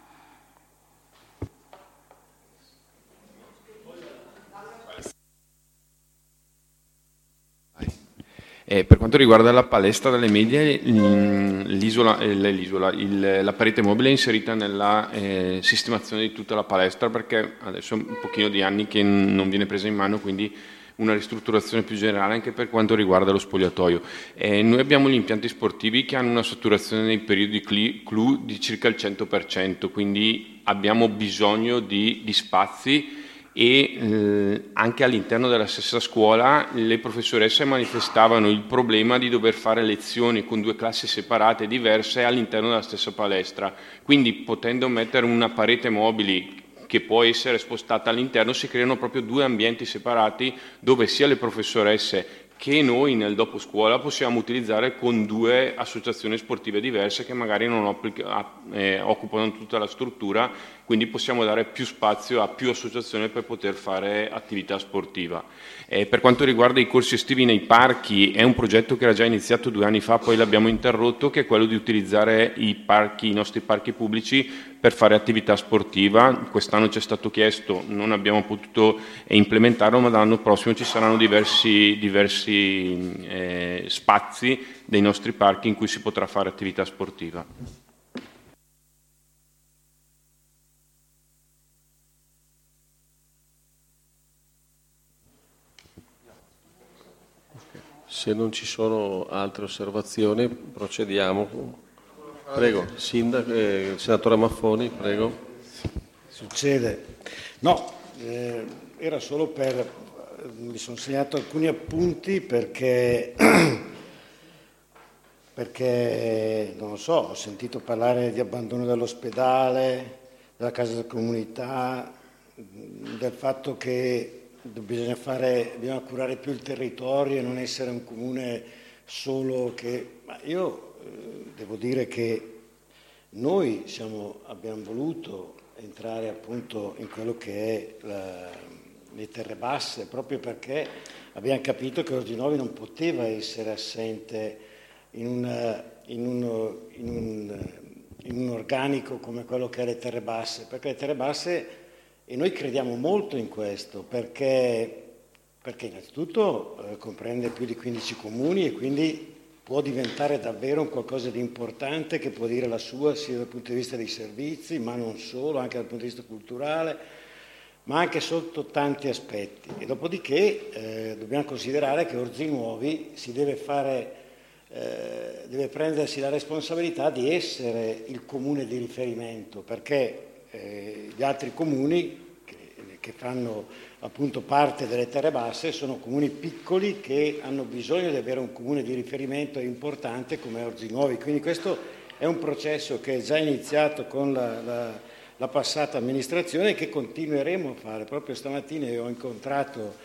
Eh, per quanto riguarda la palestra delle medie, l'isola, eh, l'isola, il, la parete mobile è inserita nella eh, sistemazione di tutta la palestra, perché adesso è un pochino di anni che non viene presa in mano, quindi una ristrutturazione più generale anche per quanto riguarda lo spogliatoio. Eh, noi abbiamo gli impianti sportivi che hanno una saturazione nei periodi clou di circa il cento per cento, quindi abbiamo bisogno di, di spazi, e eh, anche all'interno della stessa scuola le professoresse manifestavano il problema di dover fare lezioni con due classi separate diverse all'interno della stessa palestra, quindi potendo mettere una parete mobile che può essere spostata all'interno, si creano proprio due ambienti separati dove sia le professoresse che noi nel dopo scuola possiamo utilizzare con due associazioni sportive diverse che magari non applica, eh, occupano tutta la struttura, quindi possiamo dare più spazio a più associazioni per poter fare attività sportiva. Eh, per quanto riguarda i corsi estivi nei parchi, è un progetto che era già iniziato due anni fa, poi l'abbiamo interrotto, che è quello di utilizzare i parchi, i nostri parchi pubblici per fare attività sportiva. Quest'anno ci è stato chiesto, non abbiamo potuto implementarlo, ma l'anno prossimo ci saranno diversi, diversi eh, spazi dei nostri parchi in cui si potrà fare attività sportiva. Se non ci sono altre osservazioni, procediamo. Prego, Sindaco, eh, senatore Maffoni, prego. Succede. No, eh, era solo per... mi sono segnato alcuni appunti perché... perché, non lo so, ho sentito parlare di abbandono dell'ospedale, della casa della comunità, del fatto che bisogna fare, bisogna curare più il territorio e non essere un comune solo che... Ma io... devo dire che noi siamo, abbiamo voluto entrare appunto in quello che è la, le terre basse, proprio perché abbiamo capito che Orzinuovi non poteva essere assente in, una, in, un, in, un, in un organico come quello che è le terre basse, perché le terre basse, e noi crediamo molto in questo, perché, perché innanzitutto eh, comprende più di quindici comuni e quindi può diventare davvero un qualcosa di importante che può dire la sua sia dal punto di vista dei servizi, ma non solo, anche dal punto di vista culturale, ma anche sotto tanti aspetti. E dopodiché eh, dobbiamo considerare che Orzinuovi si deve fare, eh, deve prendersi la responsabilità di essere il comune di riferimento, perché eh, gli altri comuni che, che fanno appunto parte delle terre basse sono comuni piccoli che hanno bisogno di avere un comune di riferimento importante come Orzinuovi, quindi questo è un processo che è già iniziato con la, la, la passata amministrazione e che continueremo a fare. Proprio stamattina io ho incontrato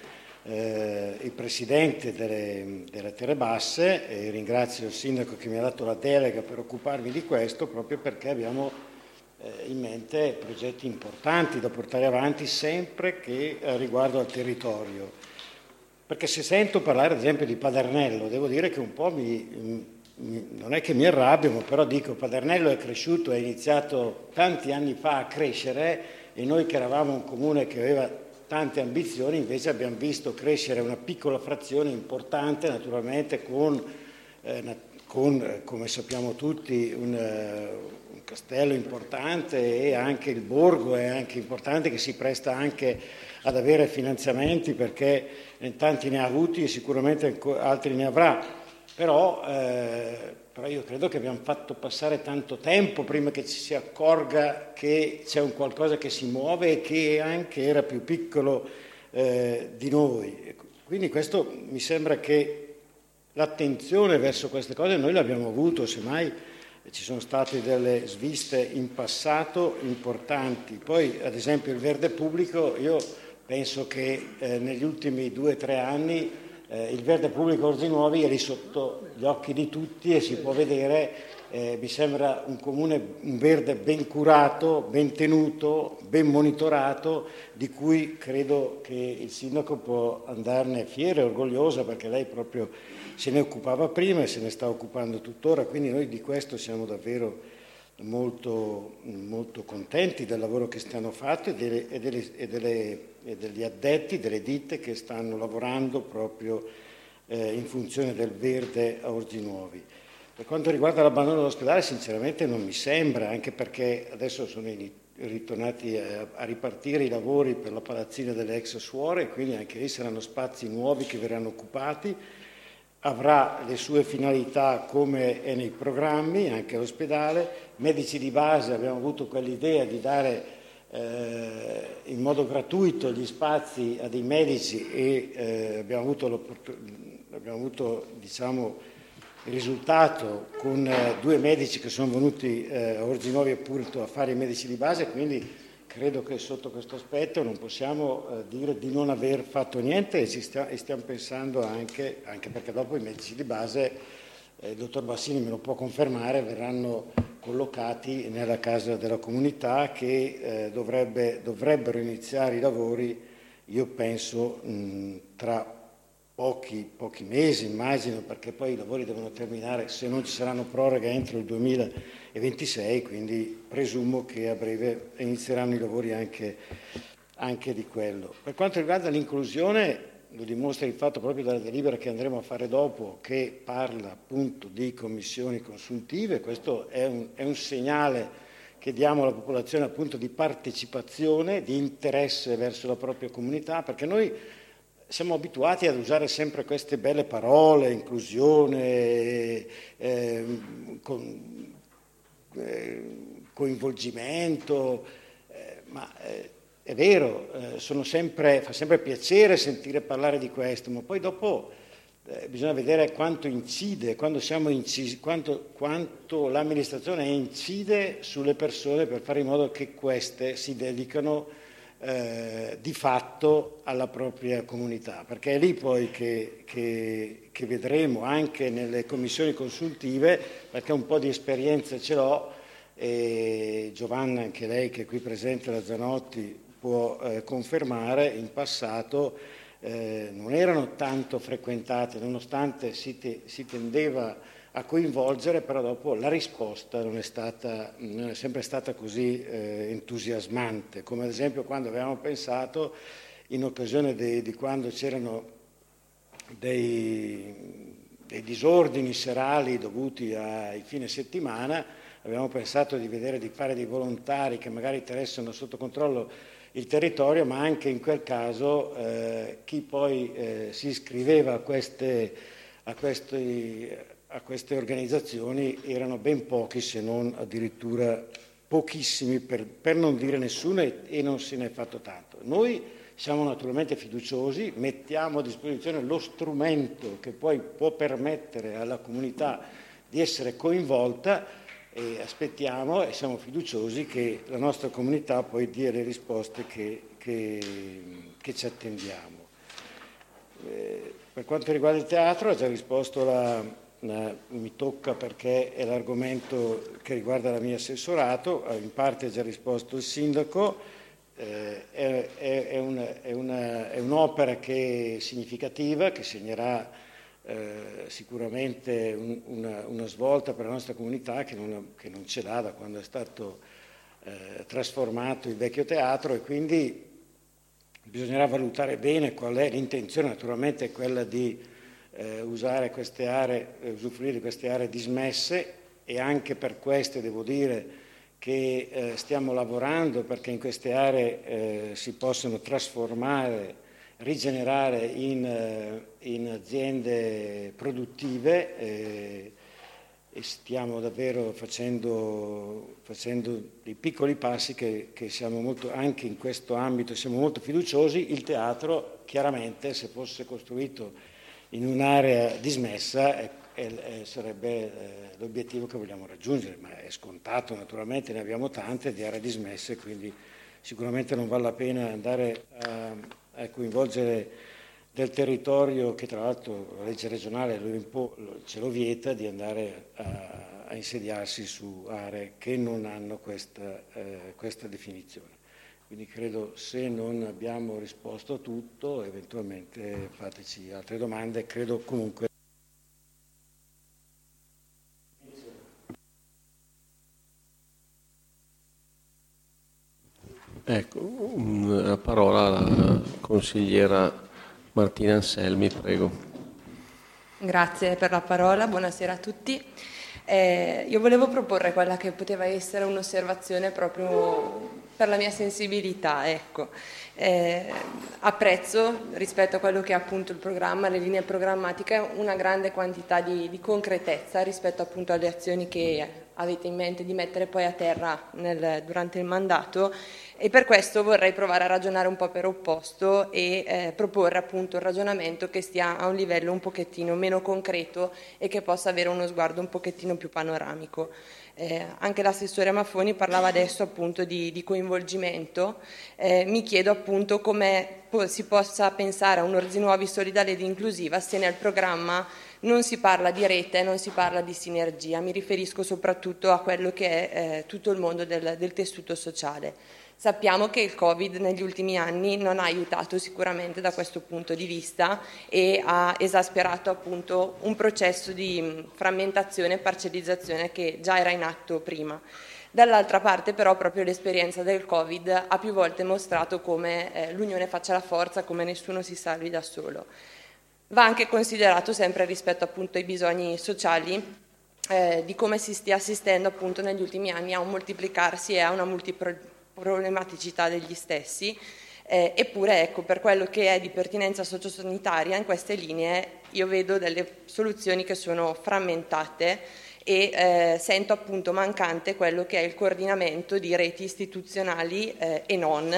eh, il presidente delle, delle Terre Basse, e ringrazio il sindaco che mi ha dato la delega per occuparmi di questo, proprio perché abbiamo eh, in mente progetti importanti da portare avanti sempre che eh, riguardo al territorio. Perché se sento parlare ad esempio di Padernello, devo dire che un po' mi, mi non è che mi arrabbio, ma però dico Padernello è cresciuto, è iniziato tanti anni fa a crescere, e noi che eravamo un comune che aveva tante ambizioni invece abbiamo visto crescere una piccola frazione importante, naturalmente con, eh, con come sappiamo tutti, un, uh, un castello importante, e anche il borgo è anche importante, che si presta anche ad avere finanziamenti, perché tanti ne ha avuti e sicuramente altri ne avrà, però, eh, però io credo che abbiamo fatto passare tanto tempo prima che ci si accorga che c'è un qualcosa che si muove e che anche era più piccolo eh, di noi. Quindi questo mi sembra che l'attenzione verso queste cose noi l'abbiamo avuto, semmai ci sono state delle sviste in passato importanti. Poi ad esempio il verde pubblico, io penso che eh, negli ultimi due o tre anni eh, il verde pubblico Orzinuovi è lì sotto gli occhi di tutti e si può vedere, eh, mi sembra un comune, un verde ben curato, ben tenuto, ben monitorato, di cui credo che il sindaco può andarne fiero e orgoglioso, perché lei proprio se ne occupava prima e se ne sta occupando tuttora, quindi noi di questo siamo davvero molto, molto contenti del lavoro che stanno fatto e, delle, e, delle, e, delle, e degli addetti, delle ditte che stanno lavorando proprio eh, in funzione del verde a Orzinuovi. Per quanto riguarda l'abbandono dell'ospedale, sinceramente non mi sembra, anche perché adesso sono ritornati a, a ripartire i lavori per la palazzina delle ex suore, quindi anche lì saranno spazi nuovi che verranno occupati. Avrà le sue finalità come è nei programmi, anche l'ospedale. Medici di base, abbiamo avuto quell'idea di dare eh, in modo gratuito gli spazi a dei medici e eh, abbiamo avuto, abbiamo avuto diciamo, il risultato con eh, due medici che sono venuti eh, a Orzinuovi appunto a fare i medici di base, quindi credo che sotto questo aspetto non possiamo eh, dire di non aver fatto niente, e, ci stia, e stiamo pensando anche, anche perché dopo i medici di base, eh, il dottor Bassini me lo può confermare, verranno collocati nella casa della comunità che eh, dovrebbe, dovrebbero iniziare i lavori, io penso, mh, tra pochi, pochi mesi, immagino, perché poi i lavori devono terminare, se non ci saranno proroghe, entro il duemilaventisei, quindi presumo che a breve inizieranno i lavori anche, anche di quello. Per quanto riguarda l'inclusione, lo dimostra il fatto proprio della delibera che andremo a fare dopo, che parla appunto di commissioni consultive. Questo è un, è un segnale che diamo alla popolazione appunto di partecipazione, di interesse verso la propria comunità, perché noi siamo abituati ad usare sempre queste belle parole, inclusione, eh, con, eh, coinvolgimento, eh, ma eh, è vero, eh, sono sempre, fa sempre piacere sentire parlare di questo, ma poi dopo eh, bisogna vedere quanto incide, quando siamo incisi, quanto, quanto l'amministrazione incide sulle persone per fare in modo che queste si dedicano Eh, di fatto alla propria comunità, perché è lì poi che, che, che vedremo anche nelle commissioni consultive, perché un po' di esperienza ce l'ho, e Giovanna, anche lei che è qui presente, la Zanotti, può eh, confermare, in passato eh, non erano tanto frequentate, nonostante si, te, si tendeva a coinvolgere, però dopo la risposta non è, stata, non è sempre stata così eh, entusiasmante, come ad esempio quando avevamo pensato, in occasione de, di quando c'erano dei, dei disordini serali dovuti ai fine settimana, avevamo pensato di vedere di fare dei volontari che magari tenessero sotto controllo il territorio, ma anche in quel caso eh, chi poi eh, si iscriveva a queste, a questi a queste organizzazioni erano ben pochi, se non addirittura pochissimi, per, per non dire nessuno, e, e non se ne è fatto tanto. Noi siamo naturalmente fiduciosi, mettiamo a disposizione lo strumento che poi può permettere alla comunità di essere coinvolta, e aspettiamo e siamo fiduciosi che la nostra comunità poi dia le risposte che, che, che ci attendiamo. eh, per quanto riguarda il teatro, ha già risposto la, la, mi tocca perché è l'argomento che riguarda la mia assessorato, in parte ha già risposto il sindaco, eh, è, è, è, una, è, una, è un'opera che è significativa, che segnerà eh, sicuramente un, una, una svolta per la nostra comunità che non, che non ce l'ha da quando è stato eh, trasformato il vecchio teatro, e quindi bisognerà valutare bene qual è l'intenzione. Naturalmente è quella di eh, usare queste aree, eh, usufruire di queste aree dismesse, e anche per questo devo dire che eh, stiamo lavorando perché in queste aree eh, si possano trasformare, rigenerare in, eh, in aziende produttive, eh, e stiamo davvero facendo, facendo dei piccoli passi che, che siamo molto, anche in questo ambito siamo molto fiduciosi. Il teatro chiaramente, se fosse costruito in un'area dismessa, è, è, è, sarebbe eh, l'obiettivo che vogliamo raggiungere, ma è scontato, naturalmente ne abbiamo tante di aree dismesse, quindi sicuramente non vale la pena andare a, a coinvolgere del territorio, che tra l'altro la legge regionale lo impo, ce lo vieta, di andare a, a insediarsi su aree che non hanno questa, eh, questa definizione. Quindi credo, se non abbiamo risposto a tutto, eventualmente fateci altre domande. Credo comunque. Ecco, la parola alla consigliera Martina Anselmi, prego. Grazie per la parola, buonasera a tutti. Eh, io volevo proporre quella che poteva essere un'osservazione proprio per la mia sensibilità, ecco. Eh, apprezzo, rispetto a quello che è appunto il programma, le linee programmatiche, una grande quantità di, di concretezza rispetto appunto alle azioni che avete in mente di mettere poi a terra nel, durante il mandato, e per questo vorrei provare a ragionare un po' per opposto e eh, proporre appunto un ragionamento che stia a un livello un pochettino meno concreto e che possa avere uno sguardo un pochettino più panoramico. Eh, anche l'assessore Maffoni parlava adesso appunto di, di coinvolgimento. Eh, mi chiedo appunto come po- si possa pensare a un ordine nuovi, solidale ed inclusiva se nel programma non si parla di rete, non si parla di sinergia. Mi riferisco soprattutto a quello che è eh, tutto il mondo del, del tessuto sociale. Sappiamo che il Covid negli ultimi anni non ha aiutato sicuramente da questo punto di vista e ha esasperato appunto un processo di frammentazione e parcellizzazione che già era in atto prima. Dall'altra parte però proprio l'esperienza del Covid ha più volte mostrato come eh, l'unione faccia la forza, come nessuno si salvi da solo. Va anche considerato, sempre rispetto appunto ai bisogni sociali, eh, di come si stia assistendo appunto negli ultimi anni a un moltiplicarsi e a una multiproblematicità degli stessi. Eh, eppure ecco, per quello che è di pertinenza sociosanitaria in queste linee io vedo delle soluzioni che sono frammentate e eh, sento appunto mancante quello che è il coordinamento di reti istituzionali eh, e non,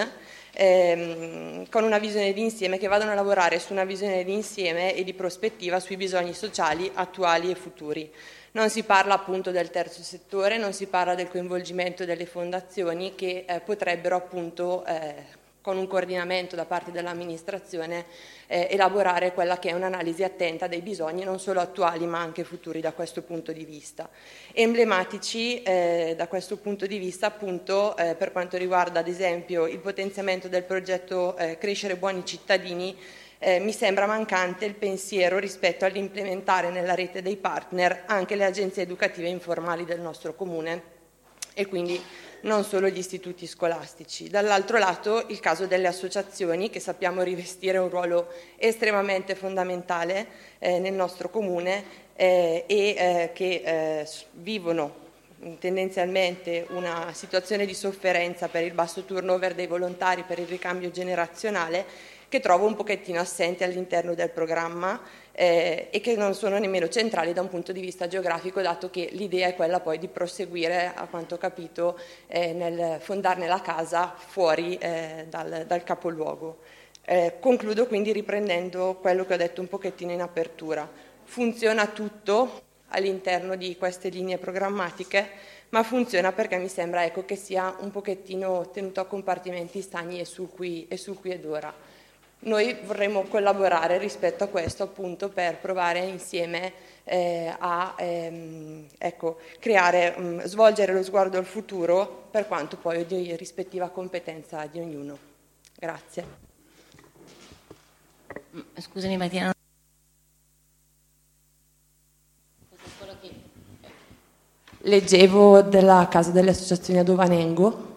ehm, con una visione d'insieme, che vadano a lavorare su una visione d'insieme e di prospettiva sui bisogni sociali attuali e futuri. Non si parla appunto del terzo settore, non si parla del coinvolgimento delle fondazioni che eh, potrebbero appunto eh, con un coordinamento da parte dell'amministrazione eh, elaborare quella che è un'analisi attenta dei bisogni non solo attuali ma anche futuri da questo punto di vista. Emblematici eh, da questo punto di vista appunto eh, per quanto riguarda ad esempio il potenziamento del progetto eh, Crescere Buoni Cittadini, eh, mi sembra mancante il pensiero rispetto all'implementare nella rete dei partner anche le agenzie educative informali del nostro comune e quindi non solo gli istituti scolastici. Dall'altro lato il caso delle associazioni, che sappiamo rivestire un ruolo estremamente fondamentale eh, nel nostro comune eh, e eh, che eh, vivono tendenzialmente una situazione di sofferenza per il basso turnover dei volontari, per il ricambio generazionale, che trovo un pochettino assenti all'interno del programma eh, e che non sono nemmeno centrali da un punto di vista geografico, dato che l'idea è quella poi di proseguire, a quanto ho capito, eh, nel fondarne la casa fuori eh, dal, dal capoluogo. Eh, concludo quindi riprendendo quello che ho detto un pochettino in apertura. Funziona tutto all'interno di queste linee programmatiche, ma funziona perché mi sembra ecco, che sia un pochettino tenuto a compartimenti stagni e sul qui e, sul qui ed ora. Noi vorremmo collaborare rispetto a questo, appunto, per provare insieme eh, a ehm, ecco, creare, mh, svolgere lo sguardo al futuro per quanto poi di rispettiva competenza di ognuno. Grazie. Scusami Martina. Leggevo della Casa delle Associazioni ad Ovanengo.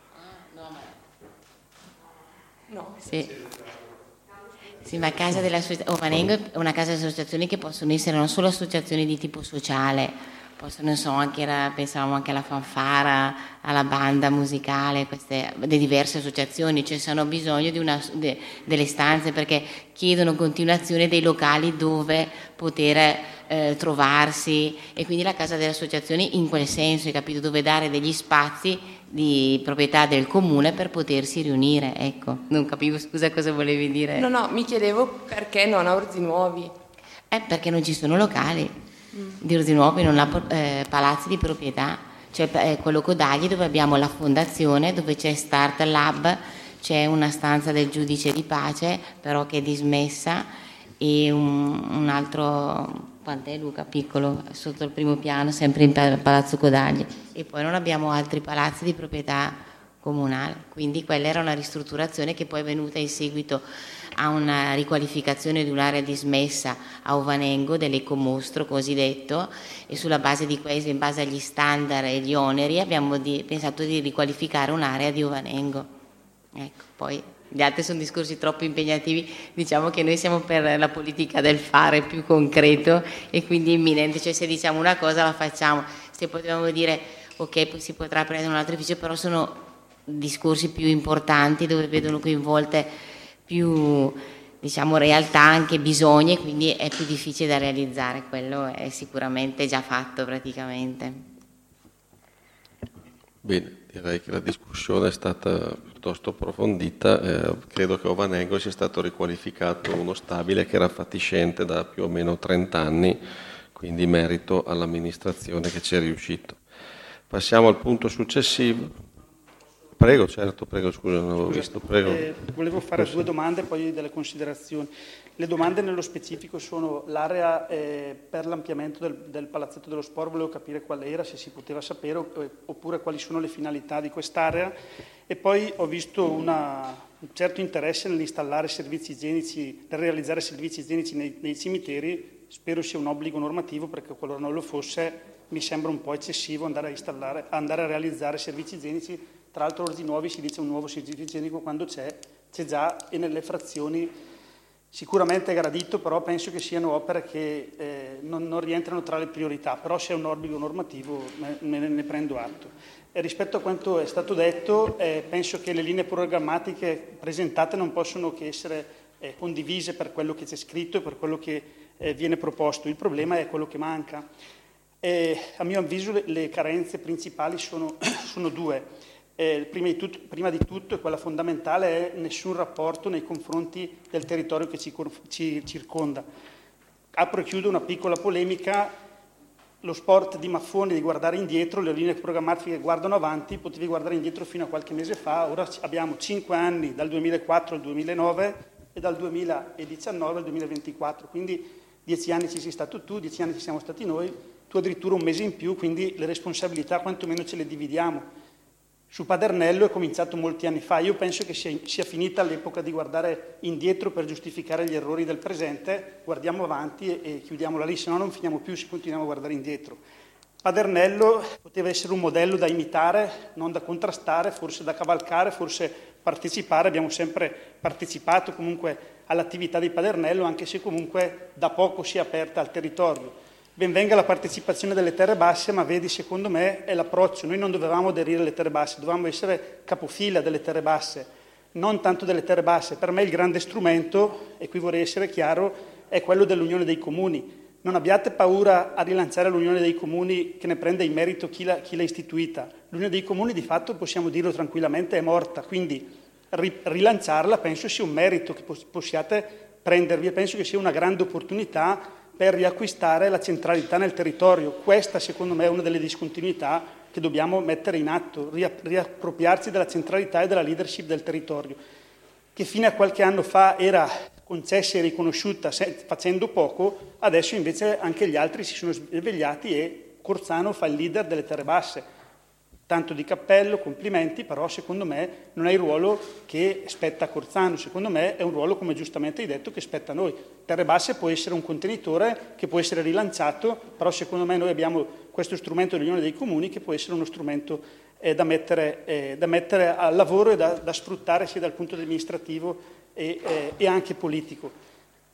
No. Sì. Sì, ma Casa della Ovanengo è una casa di associazioni che possono essere non solo associazioni di tipo sociale, possono, non so, anche era, pensavamo anche alla fanfara, alla banda musicale, queste le diverse associazioni, cioè hanno bisogno di una, de, delle stanze perché chiedono continuazione dei locali dove poter eh, trovarsi, e quindi la Casa delle Associazioni in quel senso, hai capito, dove dare degli spazi di proprietà del comune per potersi riunire, ecco. Non capivo, scusa, cosa volevi dire? No, no, mi chiedevo perché non a Orzinuovi. Eh, perché non ci sono locali. Mm. Di Orzinuovi non ha eh, palazzi di proprietà, cioè eh, quello Codagli dove abbiamo la fondazione, dove c'è Start Lab, c'è una stanza del giudice di pace, però che è dismessa, e un, un altro... Quant'è Luca? Piccolo, sotto il primo piano, sempre in Palazzo Codagli, e poi non abbiamo altri palazzi di proprietà comunale, quindi quella era una ristrutturazione che poi è venuta in seguito a una riqualificazione di un'area dismessa a Ovanengo dell'ecomostro cosiddetto, e sulla base di questo, in base agli standard e gli oneri, abbiamo di, pensato di riqualificare un'area di Ovanengo. Ecco, poi gli altri sono discorsi troppo impegnativi, diciamo che noi siamo per la politica del fare più concreto e quindi imminente, cioè se diciamo una cosa la facciamo, se potevamo dire ok si potrà prendere un altro edificio, però sono discorsi più importanti dove vedono coinvolte più, diciamo, realtà, anche bisogni, e quindi è più difficile da realizzare. Quello è sicuramente già fatto praticamente. Bene, direi che la discussione è stata piuttosto approfondita. Eh, credo che Ovanengo sia stato riqualificato uno stabile che era fatiscente da più o meno trenta anni, quindi merito all'amministrazione che ci è riuscito. Passiamo al punto successivo. Prego, certo, prego, scusa, non avevo visto. Prego. Eh, volevo fare due domande e poi delle considerazioni. Le domande nello specifico sono l'area eh, per l'ampliamento del, del Palazzetto dello Sport, volevo capire qual era, se si poteva sapere, oppure quali sono le finalità di quest'area, e poi ho visto una, un certo interesse nell'installare servizi igienici, nel realizzare servizi igienici nei, nei cimiteri. Spero sia un obbligo normativo, perché qualora non lo fosse mi sembra un po' eccessivo andare a, installare, andare a realizzare servizi igienici. Tra l'altro Orzinuovi si dice un nuovo servizio igienico quando c'è, c'è già, e nelle frazioni sicuramente è gradito, però penso che siano opere che eh, non, non rientrano tra le priorità, però se è un obbligo normativo me, me ne prendo atto. E rispetto a quanto è stato detto, eh, penso che le linee programmatiche presentate non possono che essere eh, condivise per quello che c'è scritto e per quello che eh, viene proposto. Il problema è quello che manca. E, a mio avviso le, le carenze principali sono, sono due. Eh, prima, di tutto, prima di tutto, e quella fondamentale, è nessun rapporto nei confronti del territorio che ci, ci circonda. Apro e chiudo una piccola polemica: lo sport di Maffoni di guardare indietro, le linee programmatiche guardano avanti, potevi guardare indietro fino a qualche mese fa, ora abbiamo cinque anni dal duemilaquattro al duemilanove e dal duemiladiciannove al duemilaventiquattro, quindi dieci anni ci sei stato tu, dieci anni ci siamo stati noi, tu addirittura un mese in più, quindi le responsabilità quantomeno ce le dividiamo. Su Padernello è cominciato molti anni fa, io penso che sia, sia finita l'epoca di guardare indietro per giustificare gli errori del presente, guardiamo avanti e, e chiudiamola lì, se no non finiamo più se continuiamo a guardare indietro. Padernello poteva essere un modello da imitare, non da contrastare, forse da cavalcare, forse partecipare, abbiamo sempre partecipato comunque all'attività di Padernello, anche se comunque da poco si è aperta al territorio. Ben venga la partecipazione delle terre basse, ma vedi, secondo me è l'approccio. Noi non dovevamo aderire alle terre basse, dovevamo essere capofila delle terre basse, non tanto delle terre basse. Per me il grande strumento, e qui vorrei essere chiaro, è quello dell'Unione dei Comuni. Non abbiate paura a rilanciare l'Unione dei Comuni, che ne prende in merito chi l'ha, chi l'ha istituita. L'Unione dei Comuni, di fatto, possiamo dirlo tranquillamente, è morta, quindi ri, rilanciarla penso sia un merito che possiate prendervi, e penso che sia una grande opportunità per riacquistare la centralità nel territorio. Questa, secondo me, è una delle discontinuità che dobbiamo mettere in atto, riappropriarci della centralità e della leadership del territorio. che fino a qualche anno fa era concessa e riconosciuta facendo poco, adesso invece anche gli altri si sono svegliati e Corzano fa il leader delle terre basse. Tanto di cappello, complimenti, però secondo me non è il ruolo che spetta a Corzano, secondo me è un ruolo, come giustamente hai detto, che spetta a noi. Terre basse può essere un contenitore che può essere rilanciato, però secondo me noi abbiamo questo strumento dell'Unione dei Comuni che può essere uno strumento eh, da, mettere, eh, da mettere al lavoro e da, da sfruttare sia dal punto amministrativo e, eh, e anche politico.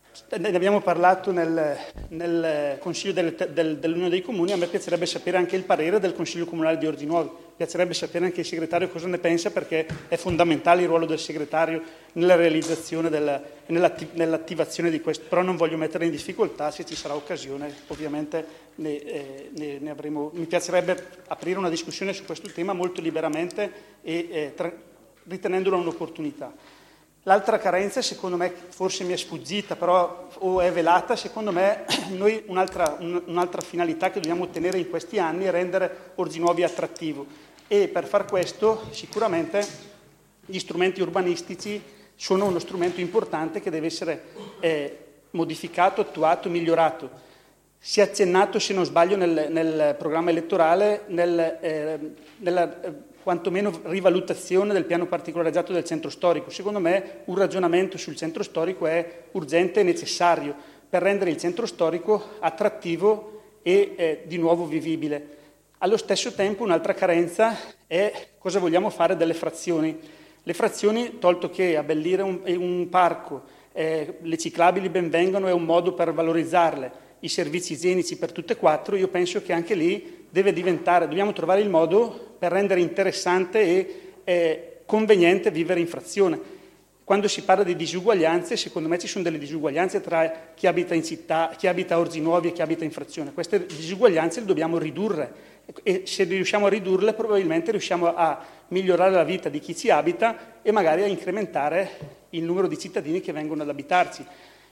Ne abbiamo parlato nel, nel Consiglio del, del, dell'Unione dei Comuni, a me piacerebbe sapere anche il parere del Consiglio Comunale di Orzinuovi, piacerebbe sapere anche il segretario cosa ne pensa, perché è fondamentale il ruolo del segretario nella realizzazione e nell'attivazione di questo, però non voglio mettere in difficoltà, se ci sarà occasione ovviamente ne, eh, ne, ne avremo. Mi piacerebbe aprire una discussione su questo tema molto liberamente e eh, tra, ritenendola un'opportunità. L'altra carenza, secondo me, forse mi è sfuggita, però o è velata, secondo me, noi un'altra, un'altra finalità che dobbiamo ottenere in questi anni è rendere Orzinuovi attrattivo e per far questo sicuramente gli strumenti urbanistici sono uno strumento importante che deve essere eh, modificato, attuato, migliorato. Si è accennato, se non sbaglio, nel, nel programma elettorale, nel, eh, nella eh, quantomeno rivalutazione del piano particolareggiato del centro storico. Secondo me un ragionamento sul centro storico è urgente e necessario per rendere il centro storico attrattivo e eh, di nuovo vivibile. Allo stesso tempo un'altra carenza è cosa vogliamo fare delle frazioni. Le frazioni, tolto che abbellire un, un parco, eh, le ciclabili ben vengano, è un modo per valorizzarle, i servizi igienici per tutte e quattro, io penso che anche lì deve diventare, dobbiamo trovare il modo per rendere interessante e eh, conveniente vivere in frazione. Quando si parla di disuguaglianze, secondo me ci sono delle disuguaglianze tra chi abita in città, chi abita a Orzinuovi e chi abita in frazione. Queste disuguaglianze le dobbiamo ridurre e se riusciamo a ridurle probabilmente riusciamo a migliorare la vita di chi ci abita e magari a incrementare il numero di cittadini che vengono ad abitarci.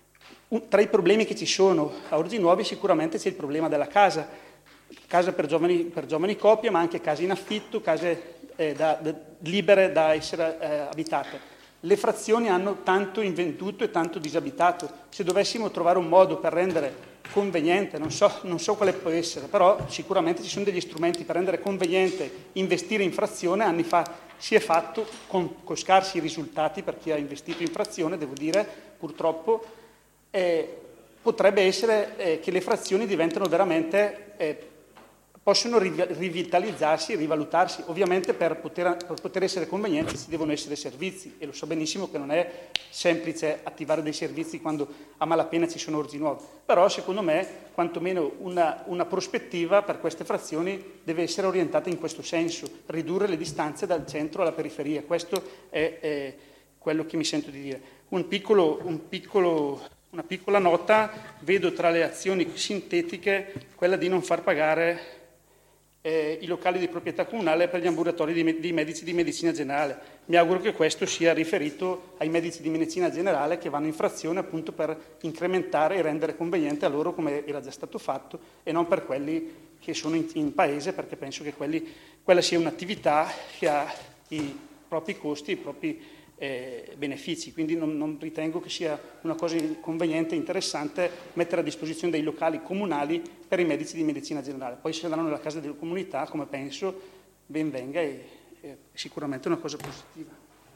Tra i problemi che ci sono a Orzinuovi sicuramente c'è il problema della casa, casa per giovani, per giovani coppie, ma anche case in affitto, case eh, da, da, libere da essere eh, abitate. Le frazioni hanno tanto inventuto e tanto disabitato. Se dovessimo trovare un modo per rendere conveniente, non so, non so quale può essere, però sicuramente ci sono degli strumenti per rendere conveniente investire in frazione. Anni fa si è fatto con, con scarsi risultati per chi ha investito in frazione, devo dire, purtroppo. Eh, potrebbe essere eh, che le frazioni diventano veramente, eh, possono riv- rivitalizzarsi e rivalutarsi. Ovviamente per poter, per poter essere convenienti ci devono essere servizi e lo so benissimo che non è semplice attivare dei servizi quando a malapena ci sono Orzinuovi, però secondo me quantomeno una, una prospettiva per queste frazioni deve essere orientata in questo senso, ridurre le distanze dal centro alla periferia. Questo è eh, quello che mi sento di dire. Un piccolo, un piccolo Una piccola nota, vedo tra le azioni sintetiche quella di non far pagare eh, i locali di proprietà comunale per gli ambulatori di, di medici di medicina generale. Mi auguro che questo sia riferito ai medici di medicina generale che vanno in frazione appunto per incrementare e rendere conveniente a loro, come era già stato fatto, e non per quelli che sono in, in paese, perché penso che quelli, quella sia un'attività che ha i propri costi, i propri Eh, benefici, quindi non, non ritengo che sia una cosa conveniente e interessante mettere a disposizione dei locali comunali per i medici di medicina generale. Poi se andranno nella casa della comunità, come penso, ben venga e è sicuramente una cosa positiva.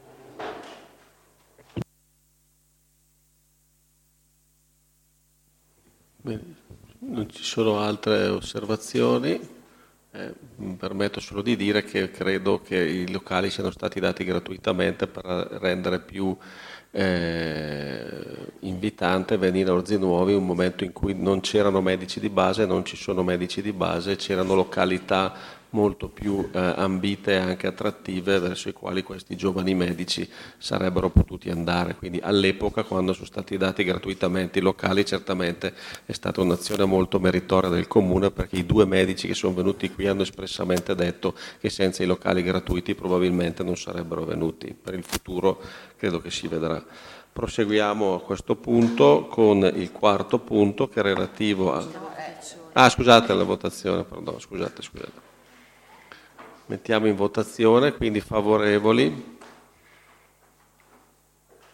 Bene. Non ci sono altre osservazioni. Eh, mi permetto solo di dire che credo che i locali siano stati dati gratuitamente per rendere più eh, invitante venire a Orzinuovi in un momento in cui non c'erano medici di base, non ci sono medici di base, c'erano località molto più eh, ambite e anche attrattive verso i quali questi giovani medici sarebbero potuti andare. Quindi all'epoca, quando sono stati dati gratuitamente i locali, certamente è stata un'azione molto meritoria del Comune, perché i due medici che sono venuti qui hanno espressamente detto che senza i locali gratuiti probabilmente non sarebbero venuti. Per il futuro credo che si vedrà. Proseguiamo a questo punto con il quarto punto, che è relativo a... Ah, scusate, la votazione, perdono, scusate, scusate. Mettiamo in votazione, quindi favorevoli,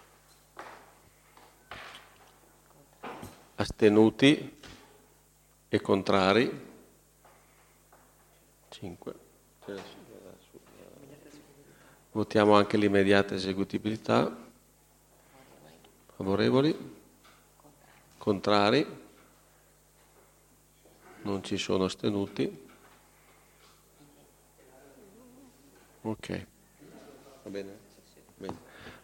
Astenuti e contrari? cinque. Votiamo anche l'immediata eseguibilità. Favorevoli? Contrari? Non ci sono astenuti. Ok. Va bene? Bene.